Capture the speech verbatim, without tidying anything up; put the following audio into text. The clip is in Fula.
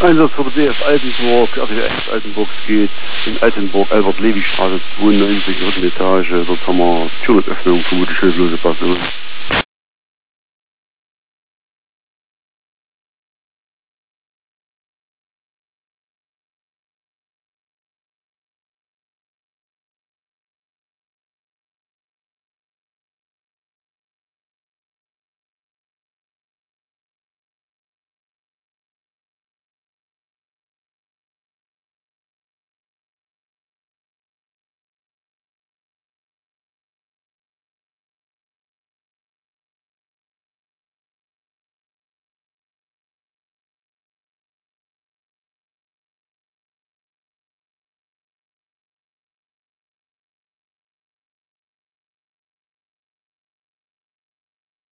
Einsatz für die D F Altenburg, also der F Altenburg geht in Altenburg, Albert-Levi-Straße zweiundneunzig, dritten Etage. Dort haben wir Türöffnung für gute schilflose Personen.